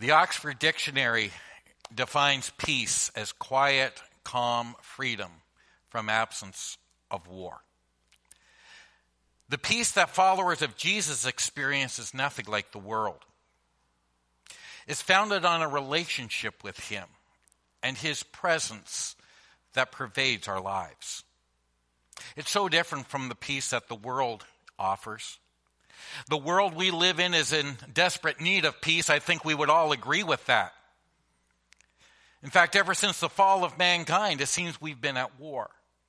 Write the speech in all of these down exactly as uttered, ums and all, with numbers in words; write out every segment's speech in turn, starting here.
The Oxford Dictionary defines peace as quiet, calm freedom from absence of war. The peace that followers of Jesus experience is nothing like the world. It's founded on a relationship with him and his presence that pervades our lives. It's so different from the peace that the world offers. The world we live in is in desperate need of peace. I think we would all agree with that. In fact, ever since the fall of mankind, it seems we've been at war.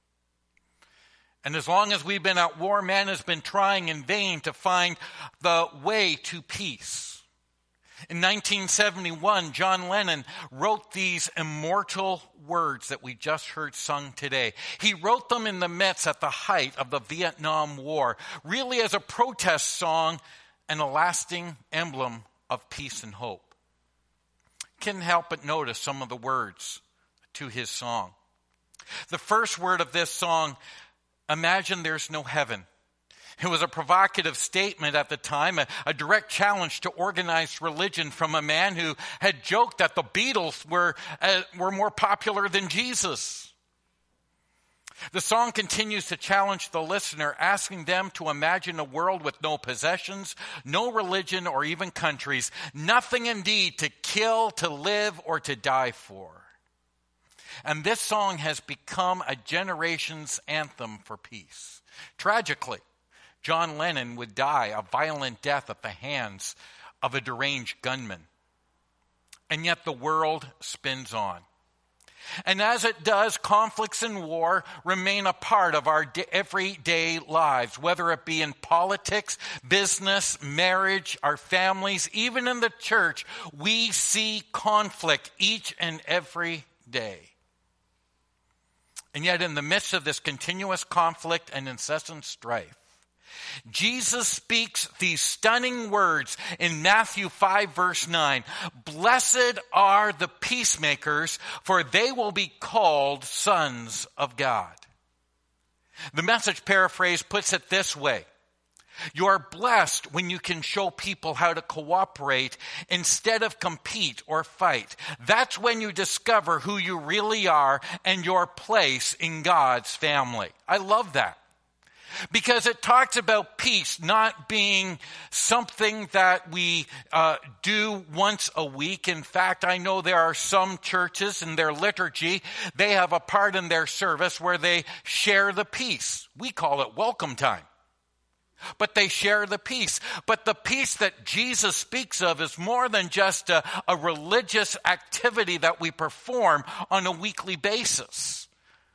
And as long as we've been at war, man has been trying in vain to find the way to peace. In nineteen seventy-one, John Lennon wrote these immortal words that we just heard sung today. He wrote them in the midst at the height of the Vietnam War, really as a protest song and a lasting emblem of peace and hope. Can't help but notice some of the words to his song. The first word of this song, imagine there's no heaven. It was a provocative statement at the time, a, a direct challenge to organized religion from a man who had joked that the Beatles were, uh, were more popular than Jesus. The song continues to challenge the listener, asking them to imagine a world with no possessions, no religion, or even countries, nothing indeed to kill, to live, or to die for. And this song has become a generation's anthem for peace. Tragically, John Lennon would die a violent death at the hands of a deranged gunman. And yet the world spins on. And as it does, conflicts and war remain a part of our everyday lives, whether it be in politics, business, marriage, our families, even in the church, we see conflict each and every day. And yet in the midst of this continuous conflict and incessant strife, Jesus speaks these stunning words in Matthew five, verse nine. Blessed are the peacemakers, for they will be called sons of God. The Message paraphrase puts it this way. You are blessed when you can show people how to cooperate instead of compete or fight. That's when you discover who you really are and your place in God's family. I love that. Because it talks about peace not being something that we uh, do once a week. In fact, I know there are some churches in their liturgy, they have a part in their service where they share the peace. We call it welcome time. But they share the peace. But the peace that Jesus speaks of is more than just a, a religious activity that we perform on a weekly basis.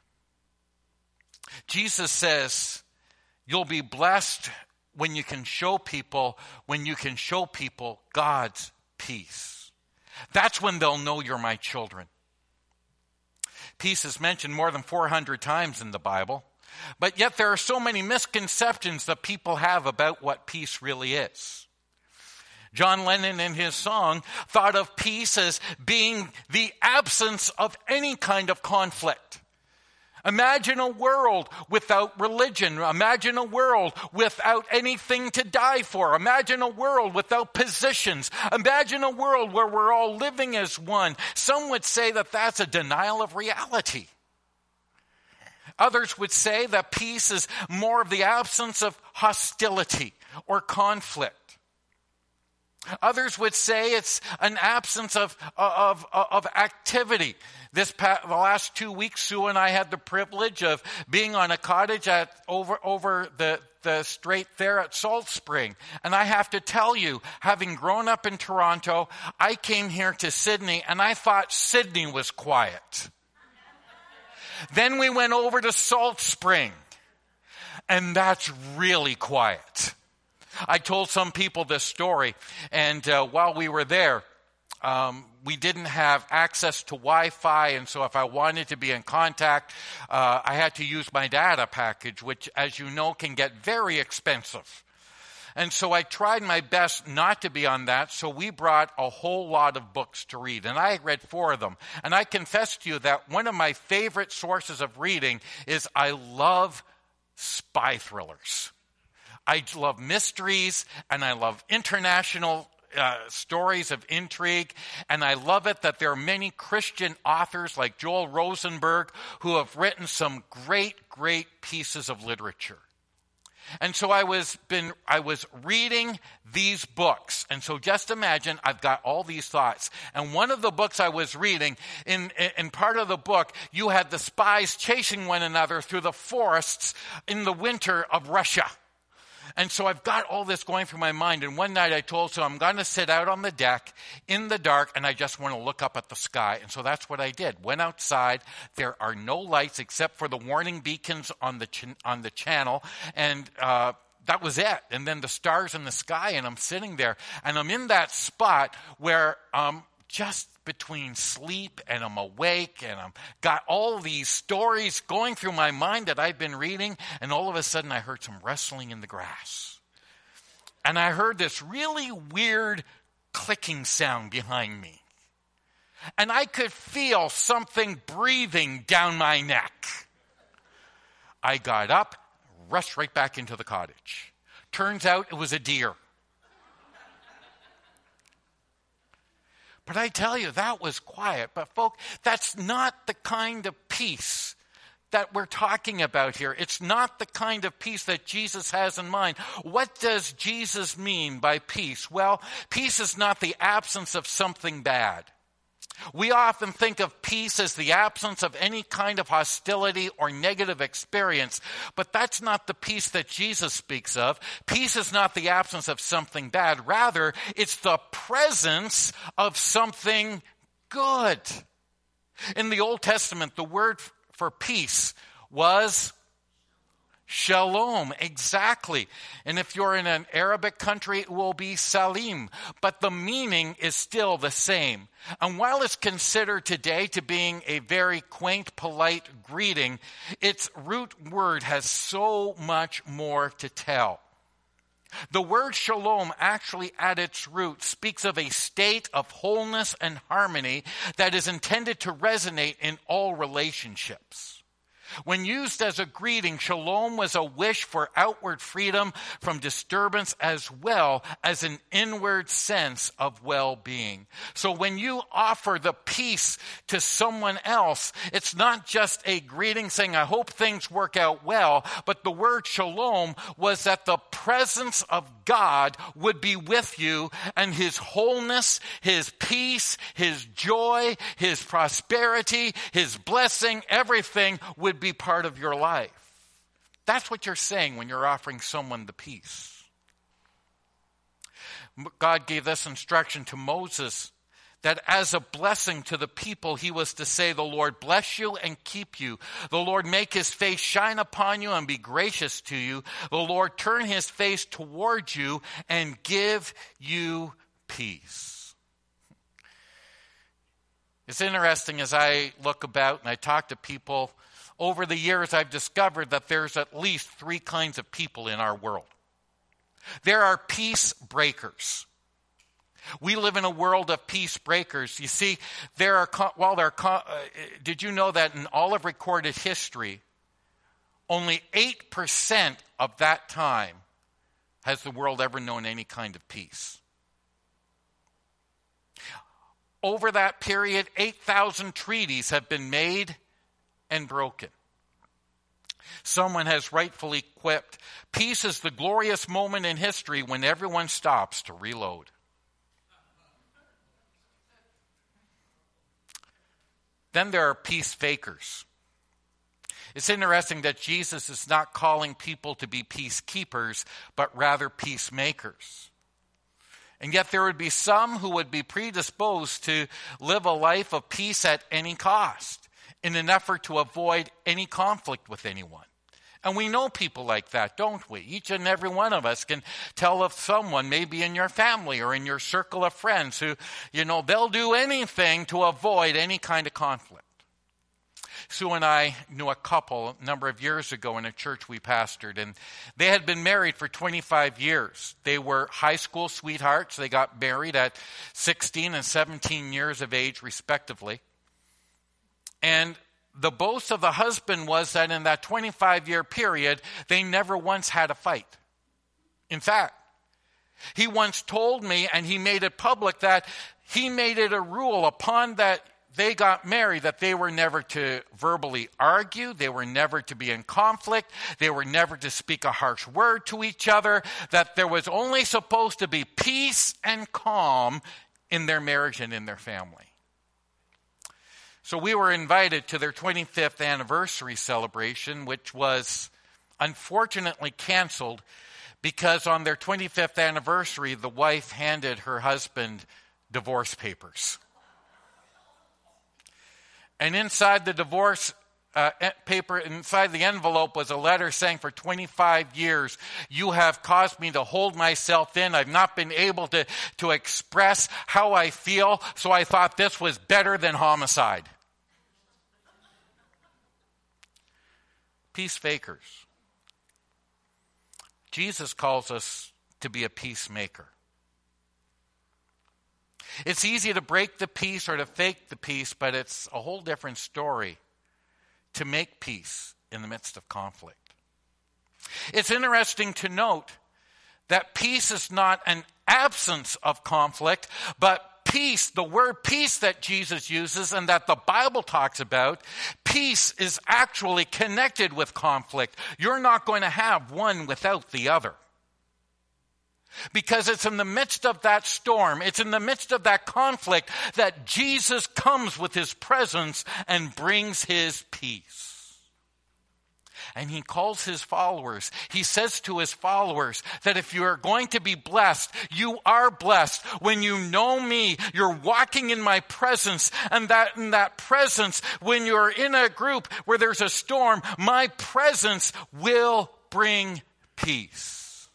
Jesus says, you'll be blessed when you can show people, when you can show people God's peace. That's when they'll know you're my children. Peace is mentioned more than four hundred times in the Bible, but yet there are so many misconceptions that people have about what peace really is. John Lennon in his song thought of peace as being the absence of any kind of conflict. Imagine a world without religion. Imagine a world without anything to die for. Imagine a world without positions. Imagine a world where we're all living as one. Some would say that that's a denial of reality. Others would say that peace is more of the absence of hostility or conflict. Others would say it's an absence of, of, of activity. This past, the last two weeks, Sue and I had the privilege of being on a cottage at over over the, the strait there at Salt Spring. And I have to tell you, having grown up in Toronto, I came here to Sydney and I thought Sydney was quiet. Then we went over to Salt Spring, and that's really quiet. I told some people this story, and uh, while we were there, um, we didn't have access to Wi-Fi, and so if I wanted to be in contact, uh, I had to use my data package, which, as you know, can get very expensive. And so I tried my best not to be on that, so we brought a whole lot of books to read, and I read four of them. And I confess to you that one of my favorite sources of reading is I love spy thrillers. I love mysteries, and I love international uh, stories of intrigue. And I love it that there are many Christian authors like Joel Rosenberg who have written some great, great pieces of literature. And so I was been I was reading these books. And so just imagine I've got all these thoughts. And one of the books I was reading, in, in part of the book, you had the spies chasing one another through the forests in the winter of Russia. And so I've got all this going through my mind. And one night I told so I'm going to sit out on the deck in the dark and I just want to look up at the sky. And so that's what I did. Went outside. There are no lights except for the warning beacons on the ch- on the channel. And uh, that was it. And then the stars in the sky. And I'm sitting there. And I'm in that spot where um, just between sleep and I'm awake and I've got all these stories going through my mind that I've been reading, and all of a sudden I heard some rustling in the grass. And I heard this really weird clicking sound behind me. And I could feel something breathing down my neck. I got up, rushed right back into the cottage. Turns out it was a deer. But I tell you, that was quiet. But folk, that's not the kind of peace that we're talking about here. It's not the kind of peace that Jesus has in mind. What does Jesus mean by peace? Well, peace is not the absence of something bad. We often think of peace as the absence of any kind of hostility or negative experience, but that's not the peace that Jesus speaks of. Peace is not the absence of something bad. Rather, it's the presence of something good. In the Old Testament, the word for peace was shalom, exactly. And if you're in an Arabic country, it will be salim. But the meaning is still the same. And while it's considered today to being a very quaint, polite greeting, its root word has so much more to tell. The word shalom actually at its root speaks of a state of wholeness and harmony that is intended to resonate in all relationships. When used as a greeting, shalom was a wish for outward freedom from disturbance as well as an inward sense of well-being. So when you offer the peace to someone else, it's not just a greeting saying, I hope things work out well, but the word shalom was that the presence of God would be with you, and his wholeness, his peace, his joy, his prosperity, his blessing, everything would be part of your life. That's what you're saying when you're offering someone the peace. God gave this instruction to Moses, that as a blessing to the people, he was to say, the Lord bless you and keep you. The Lord make his face shine upon you and be gracious to you. The Lord turn his face towards you and give you peace. It's interesting as I look about and I talk to people, over the years I've discovered that there's at least three kinds of people in our world. There are peace breakers. We live in a world of peace breakers. You see, there are, while there are, uh, did you know that in all of recorded history, only eight percent of that time has the world ever known any kind of peace? Over that period, eight thousand treaties have been made and broken. Someone has rightfully quipped, peace is the glorious moment in history when everyone stops to reload. Then there are peace fakers. It's interesting that Jesus is not calling people to be peacekeepers, but rather peacemakers. And yet there would be some who would be predisposed to live a life of peace at any cost, in an effort to avoid any conflict with anyone. And we know people like that, don't we? Each and every one of us can tell of someone, maybe in your family or in your circle of friends, who, you know, they'll do anything to avoid any kind of conflict. Sue and I knew a couple a number of years ago in a church we pastored, and they had been married for twenty-five years. They were high school sweethearts. They got married at sixteen and seventeen years of age, respectively. And the boast of the husband was that in that twenty-five-year period, they never once had a fight. In fact, He once told me, and he made it public, that he made it a rule upon that they got married that they were never to verbally argue, they were never to be in conflict, they were never to speak a harsh word to each other, that there was only supposed to be peace and calm in their marriage and in their family. So we were invited to their twenty-fifth anniversary celebration, which was unfortunately canceled because on their twenty-fifth anniversary, the wife handed her husband divorce papers. And inside the divorce uh, paper, inside the envelope was a letter saying, for twenty-five years, you have caused me to hold myself in. I've not been able to, to express how I feel, so I thought this was better than homicide. Peace fakers. Jesus calls us to be a peacemaker. It's easy to break the peace or to fake the peace, but it's a whole different story to make peace in the midst of conflict. It's interesting to note that peace is not an absence of conflict, but peace, the word peace that Jesus uses and that the Bible talks about, peace is actually connected with conflict. You're not going to have one without the other. Because it's in the midst of that storm, it's in the midst of that conflict that Jesus comes with his presence and brings his peace. And he calls his followers, he says to his followers that if you are going to be blessed, you are blessed. When you know me, you're walking in my presence, and that in that presence, when you're in a group where there's a storm, my presence will bring peace.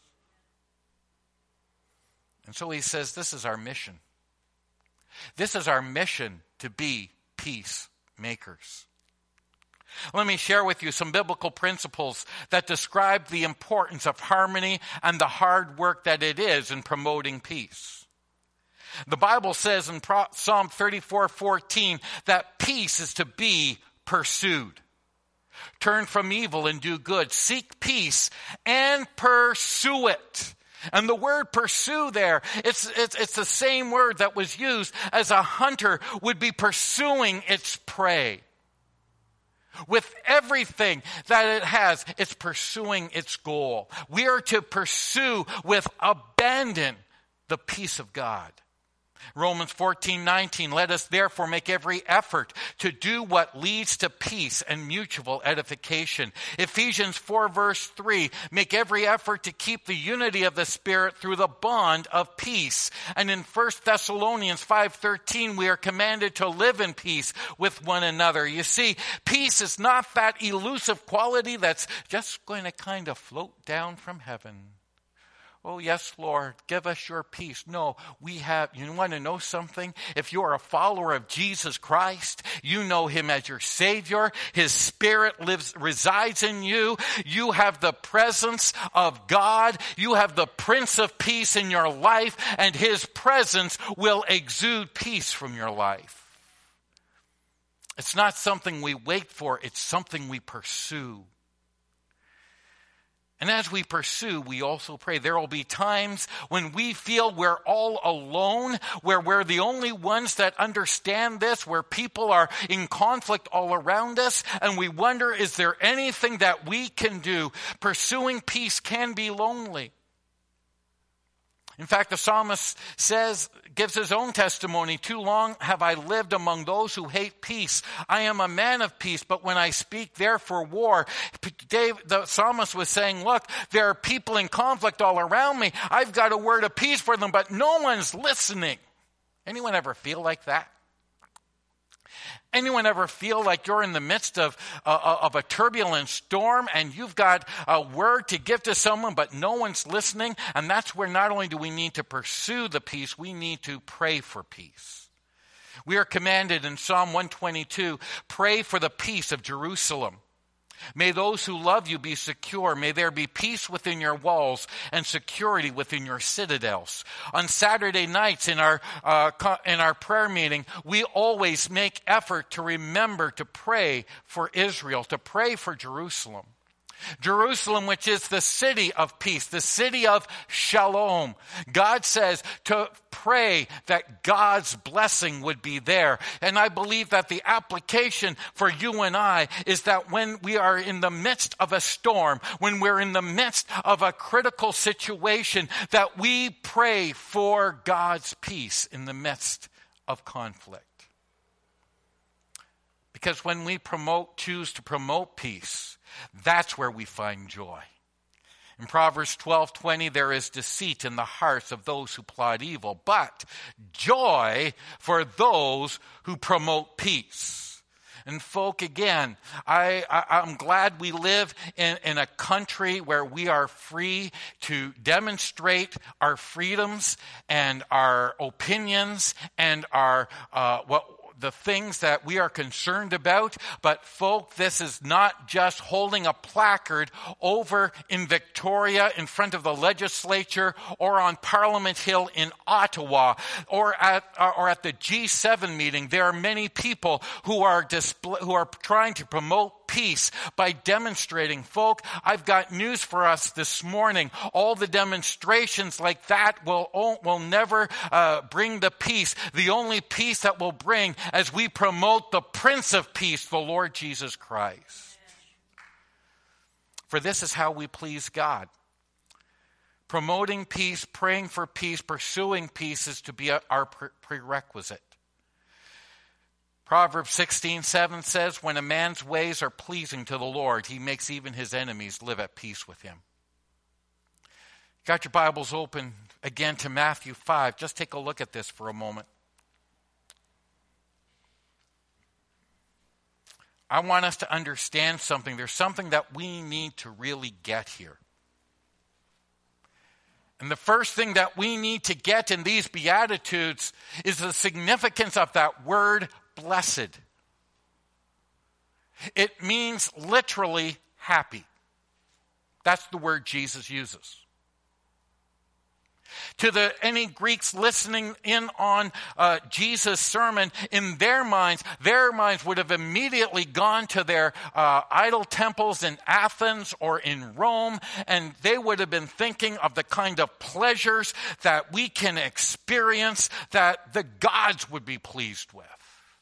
And so he says, this is our mission. This is our mission to be peacemakers. Let me share with you some biblical principles that describe the importance of harmony and the hard work that it is in promoting peace. The Bible says in Psalm thirty-four fourteen that peace is to be pursued. Turn from evil and do good. Seek peace and pursue it. And the word pursue there, it's, it's, it's the same word that was used as a hunter would be pursuing its prey. With everything that it has, it's pursuing its goal. We are to pursue with abandon the peace of God. Romans fourteen nineteen, let us therefore make every effort to do what leads to peace and mutual edification. Ephesians four verse three, make every effort to keep the unity of the Spirit through the bond of peace. And in First Thessalonians five thirteen, we are commanded to live in peace with one another. You see, peace is not that elusive quality that's just going to kind of float down from heaven. Oh, yes, Lord, give us your peace. No, we have, you want to know something? If you are a follower of Jesus Christ, you know him as your Savior. His Spirit lives, resides in you. You have the presence of God. You have the Prince of Peace in your life, and his presence will exude peace from your life. It's not something we wait for. It's something we pursue. And as we pursue, we also pray. There will be times when we feel we're all alone, where we're the only ones that understand this, where people are in conflict all around us, and we wonder, is there anything that we can do? Pursuing peace can be lonely. In fact, the psalmist says, gives his own testimony, too long have I lived among those who hate peace. I am a man of peace, but when I speak therefore war. Dave, the psalmist was saying, look, there are people in conflict all around me. I've got a word of peace for them, but no one's listening. Anyone ever feel like that? Anyone ever feel like you're in the midst of, uh, of a turbulent storm and you've got a word to give to someone, but no one's listening? And that's where not only do we need to pursue the peace, we need to pray for peace. We are commanded in Psalm one twenty-two, pray for the peace of Jerusalem. May those who love you be secure. May there be peace within your walls and security within your citadels. On Saturday nights in our uh, in our prayer meeting, we always make effort to remember to pray for Israel, to pray for Jerusalem. Jerusalem, which is the city of peace, the city of shalom. God says to pray that God's blessing would be there. And I believe that the application for you and I is that when we are in the midst of a storm, when we're in the midst of a critical situation, that we pray for God's peace in the midst of conflict. Because when we promote, choose to promote peace, that's where we find joy. In Proverbs twelve twenty, there is deceit in the hearts of those who plot evil, but joy for those who promote peace. And folk, again, I, I, I'm glad we live in, in a country where we are free to demonstrate our freedoms and our opinions and our uh, what. the things that we are concerned about. But folk, this is not just holding a placard over in Victoria in front of the legislature or on Parliament Hill in Ottawa or at or at the G seven meeting. There are many people who are display, who are trying to promote peace by demonstrating. Folk, I've got news for us this morning. All the demonstrations like that will, will never uh, bring the peace. The only peace that will bring as we promote the Prince of Peace, the Lord Jesus Christ. For this is how we please God. Promoting peace, praying for peace, pursuing peace is to be a, our pre- prerequisite. Proverbs sixteen seven says, when a man's ways are pleasing to the Lord, he makes even his enemies live at peace with him. Got your Bibles open again to Matthew five. Just take a look at this for a moment. I want us to understand something. There's something that we need to really get here. And the first thing that we need to get in these Beatitudes is the significance of that word blessed. It means literally happy. That's the word Jesus uses. To the any Greeks listening in on uh, Jesus' sermon, in their minds, their minds would have immediately gone to their uh, idol temples in Athens or in Rome, and they would have been thinking of the kind of pleasures that we can experience that the gods would be pleased with.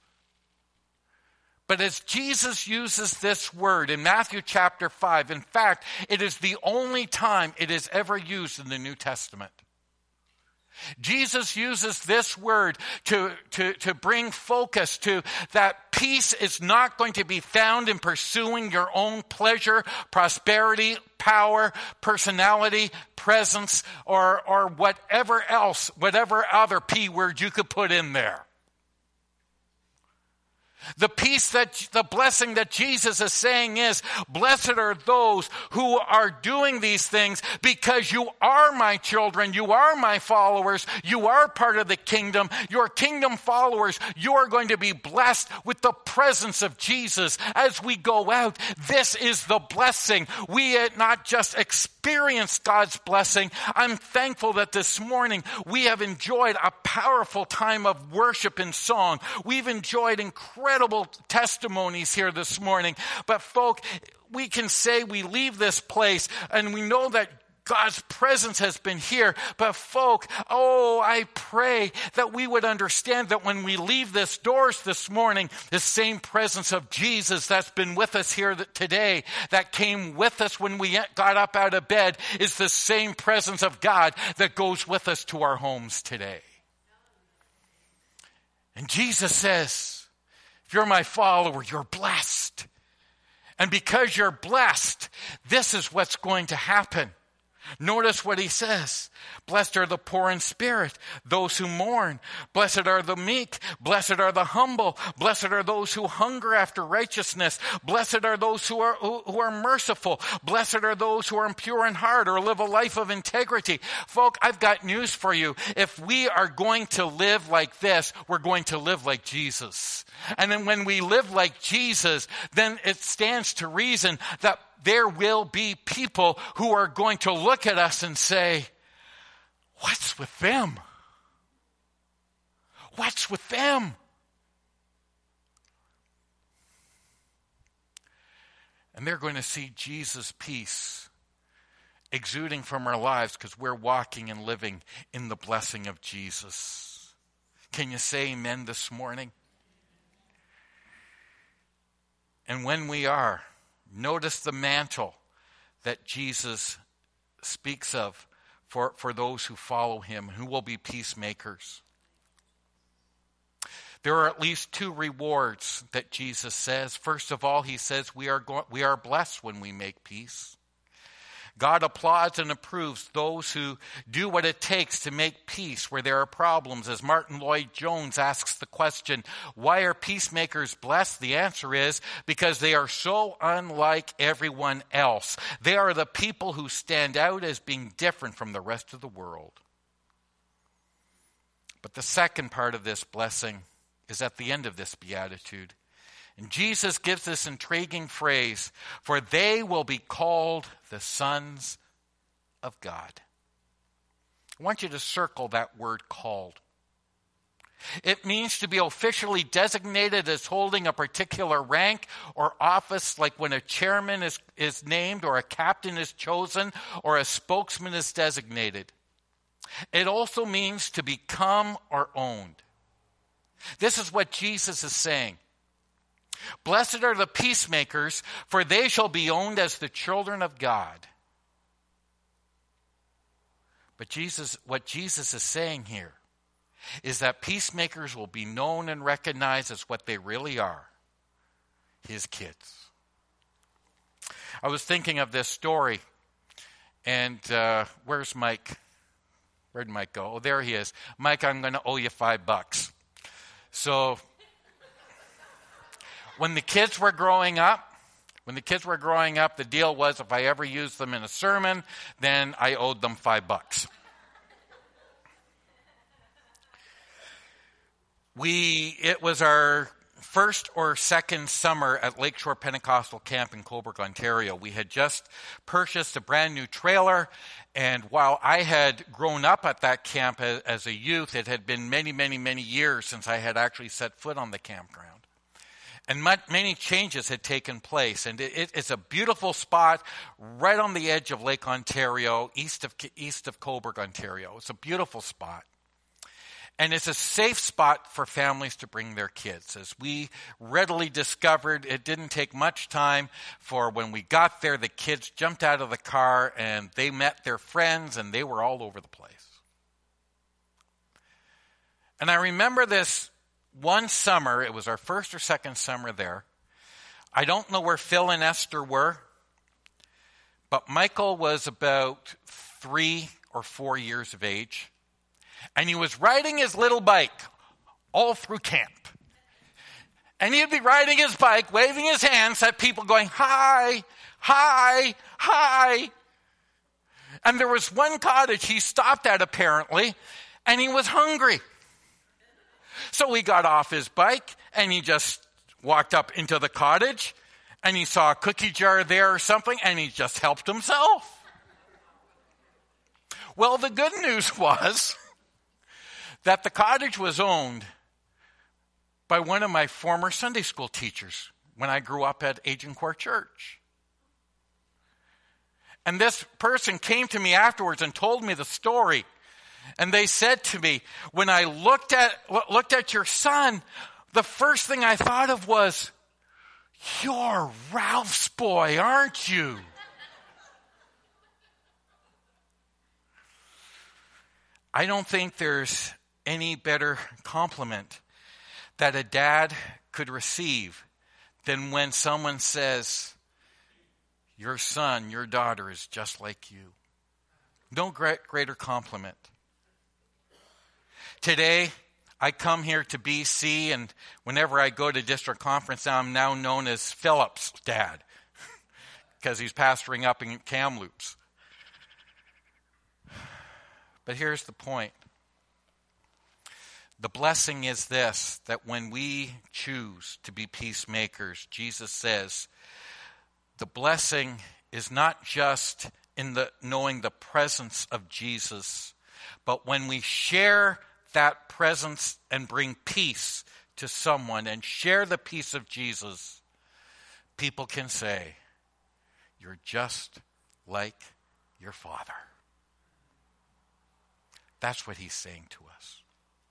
But as Jesus uses this word in Matthew chapter five, in fact, it is the only time it is ever used in the New Testament. Jesus uses this word to, to, to bring focus to that peace is not going to be found in pursuing your own pleasure, prosperity, power, personality, presence, or, or whatever else, whatever other P word you could put in there. The peace that, the blessing that Jesus is saying is, blessed are those who are doing these things because you are my children, you are my followers, you are part of the kingdom, you're kingdom followers, you are going to be blessed with the presence of Jesus as we go out. This is the blessing. We not just experience God's blessing. I'm thankful that this morning we have enjoyed a powerful time of worship and song. We've enjoyed incredible Incredible testimonies here this morning. But folk, we can say we leave this place and we know that God's presence has been here. But folk, oh, I pray that we would understand that when we leave this doors this morning, the same presence of Jesus that's been with us here today, that came with us when we got up out of bed, is the same presence of God that goes with us to our homes today. And Jesus says, if you're my follower, you're blessed. And because you're blessed, this is what's going to happen. Notice what he says. Blessed are the poor in spirit, those who mourn. Blessed are the meek. Blessed are the humble. Blessed are those who hunger after righteousness. Blessed are those who are, who, who are merciful. Blessed are those who are pure in heart or live a life of integrity. Folk, I've got news for you. If we are going to live like this, we're going to live like Jesus. And then when we live like Jesus, then it stands to reason that there will be people who are going to look at us and say, what's with them? What's with them? And they're going to see Jesus' peace exuding from our lives because we're walking and living in the blessing of Jesus. Can you say amen this morning? And when we are, notice the mantle that Jesus speaks of for, for those who follow him, who will be peacemakers. There are at least two rewards that Jesus says. First of all, he says we are go- we are blessed when we make peace. God applauds and approves those who do what it takes to make peace where there are problems. As Martin Lloyd-Jones asks the question, why are peacemakers blessed? The answer is because they are so unlike everyone else. They are the people who stand out as being different from the rest of the world. But the second part of this blessing is at the end of this beatitude. And Jesus gives this intriguing phrase, for they will be called the sons of God. I want you to circle that word called. It means to be officially designated as holding a particular rank or office, like when a chairman is, is named or a captain is chosen or a spokesman is designated. It also means to become or owned. This is what Jesus is saying. Blessed are the peacemakers, for they shall be owned as the children of God. But Jesus, what Jesus is saying here is that peacemakers will be known and recognized as what they really are, his kids. I was thinking of this story, and uh, where's Mike? Where'd Mike go? Oh, there he is. Mike, I'm going to owe you five bucks. So when the kids were growing up, when the kids were growing up, the deal was if I ever used them in a sermon, then I owed them five bucks. We, it was our first or second summer at Lakeshore Pentecostal Camp in Cobourg, Ontario. We had just purchased a brand new trailer, and while I had grown up at that camp as, as a youth, it had been many, many, many years since I had actually set foot on the campground. And many changes had taken place, and it, it's a beautiful spot right on the edge of Lake Ontario, east of east of Cobourg, Ontario. It's a beautiful spot. And it's a safe spot for families to bring their kids. As we readily discovered, it didn't take much time for when we got there, the kids jumped out of the car and they met their friends and they were all over the place. And I remember this one summer, it was our first or second summer there. I don't know where Phil and Esther were, but Michael was about three or four years of age. And he was riding his little bike all through camp. And he'd be riding his bike, waving his hands at people going, hi, hi, hi. And there was one cottage he stopped at apparently, and he was hungry. So he got off his bike and he just walked up into the cottage and he saw a cookie jar there or something and he just helped himself. Well, the good news was that the cottage was owned by one of my former Sunday school teachers when I grew up at Agincourt Church. And this person came to me afterwards and told me the story. And they said to me, when I looked at looked at your son, the first thing I thought of was, you're Ralph's boy, aren't you? I don't think there's any better compliment that a dad could receive than when someone says, your son, your daughter is just like you. No great, greater compliment. Today, I come here to B C, and whenever I go to district conference now, I'm now known as Philip's dad because he's pastoring up in Kamloops. But here's the point. The blessing is this, that when we choose to be peacemakers, Jesus says, the blessing is not just in the knowing the presence of Jesus, but when we share that presence and bring peace to someone and share the peace of Jesus, people can say, You're just like your Father. That's what he's saying to us.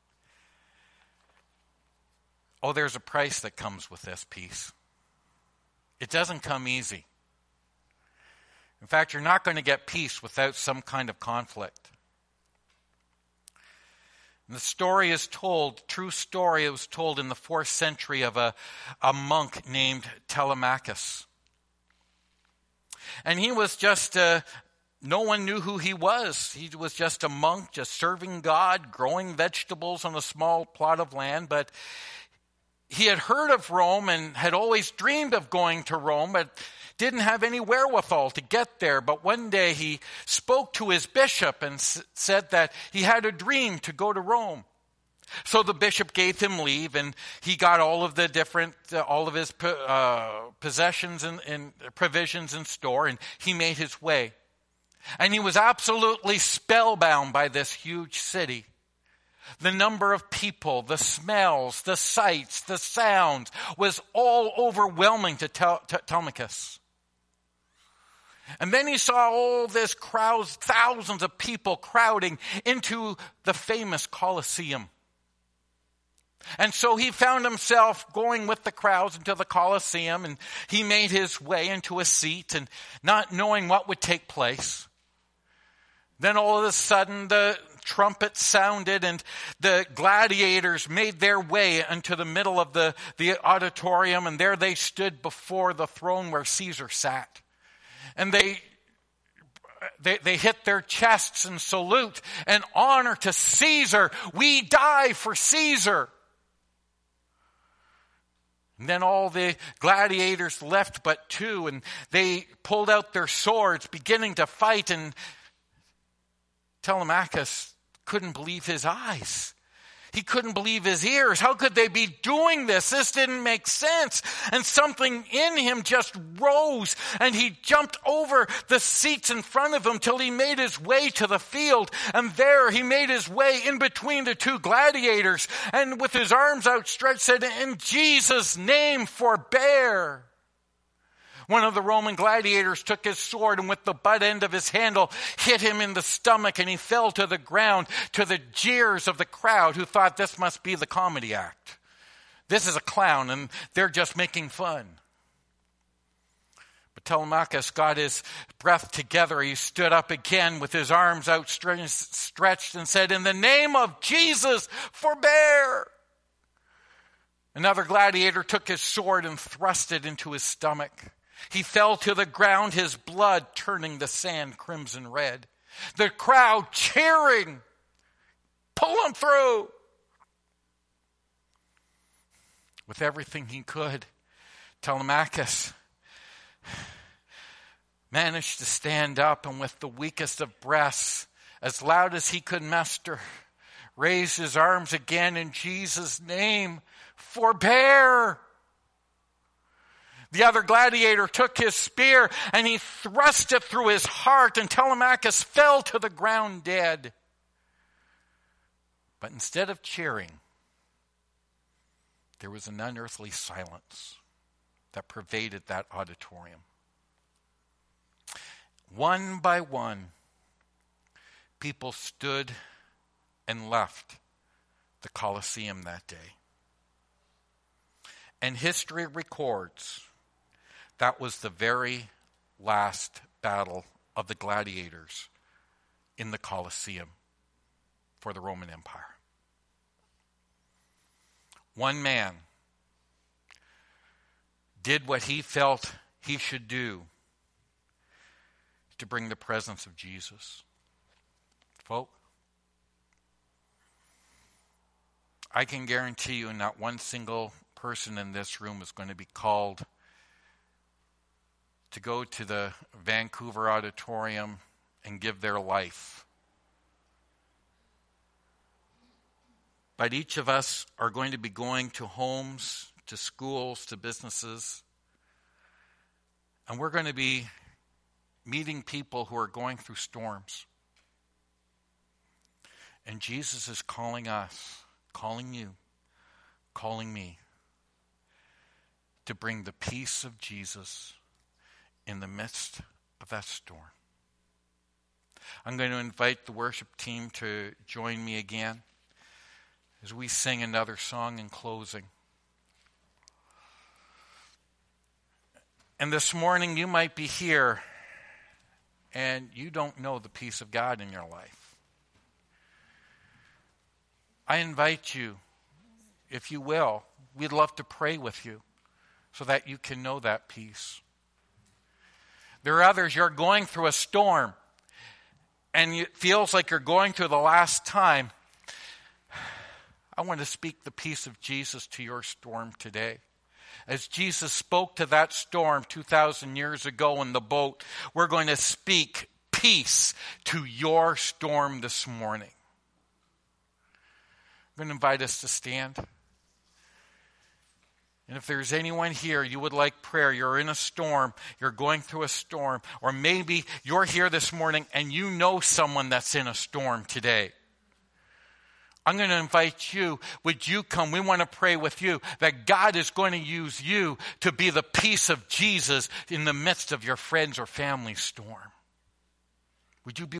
Oh, there's a price that comes with this peace. It doesn't come easy. In fact, you're not going to get peace without some kind of conflict. And the story is told, true story, it was told in the fourth century of a, a monk named Telemachus. And he was just, uh, no one knew who he was. He was just a monk, just serving God, growing vegetables on a small plot of land. But he had heard of Rome and had always dreamed of going to Rome, but didn't have any wherewithal to get there. But one day he spoke to his bishop and s- said that he had a dream to go to Rome. So the bishop gave him leave, and he got all of the different, uh, all of his uh, possessions and, and provisions in store, and he made his way. And he was absolutely spellbound by this huge city. The number of people, the smells, the sights, the sounds was all overwhelming to Tel- Tel- Telemachus. And then he saw all this crowds, thousands of people crowding into the famous Colosseum. And so he found himself going with the crowds into the Colosseum, and he made his way into a seat and not knowing what would take place. Then all of a sudden the trumpet sounded and the gladiators made their way into the middle of the, the auditorium, and there they stood before the throne where Caesar sat. And they, they, they hit their chests and salute and honor to Caesar. We die for Caesar. And then all the gladiators left but two, and they pulled out their swords, beginning to fight, and Telemachus couldn't believe his eyes. He couldn't believe his ears. How could they be doing this? This didn't make sense. And something in him just rose, and he jumped over the seats in front of him till he made his way to the field. And there he made his way in between the two gladiators, and with his arms outstretched said, "In Jesus' name, forbear." One of the Roman gladiators took his sword and with the butt end of his handle hit him in the stomach, and he fell to the ground to the jeers of the crowd, who thought this must be the comedy act. This is a clown and they're just making fun. But Telemachus got his breath together. He stood up again with his arms outstretched and said, "In the name of Jesus, forbear." Another gladiator took his sword and thrust it into his stomach. He fell to the ground, his blood turning the sand crimson red. The crowd cheering, "Pull him through." With everything he could, Telemachus managed to stand up, and with the weakest of breaths, as loud as he could muster, raised his arms again. "In Jesus' name, forbear." The other gladiator took his spear and he thrust it through his heart, and Telemachus fell to the ground dead. But instead of cheering, there was an unearthly silence that pervaded that auditorium. One by one, people stood and left the Colosseum that day. And history records that was the very last battle of the gladiators in the Colosseum for the Roman Empire. One man did what he felt he should do to bring the presence of Jesus. Folk, I can guarantee you not one single person in this room is going to be called to go to the Vancouver Auditorium and give their life. But each of us are going to be going to homes, to schools, to businesses, and we're going to be meeting people who are going through storms. And Jesus is calling us, calling you, calling me to bring the peace of Jesus in the midst of that storm. I'm going to invite the worship team to join me again as we sing another song in closing. And this morning you might be here and you don't know the peace of God in your life. I invite you, if you will, we'd love to pray with you so that you can know that peace. There are others, you're going through a storm and it feels like you're going through the last time. I want to speak the peace of Jesus to your storm today. As Jesus spoke to that storm two thousand years ago in the boat, we're going to speak peace to your storm this morning. I'm going to invite us to stand. And if there's anyone here, you would like prayer, you're in a storm, you're going through a storm, or maybe you're here this morning and you know someone that's in a storm today. I'm going to invite you, would you come? We want to pray with you that God is going to use you to be the peace of Jesus in the midst of your friends or family storm. Would you be